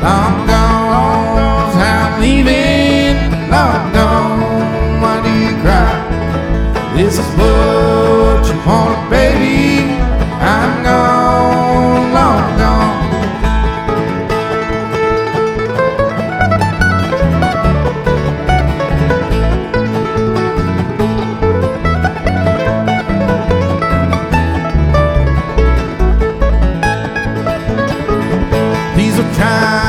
Long gone, time leaving. Long gone, why do you cry? This is what you want, baby.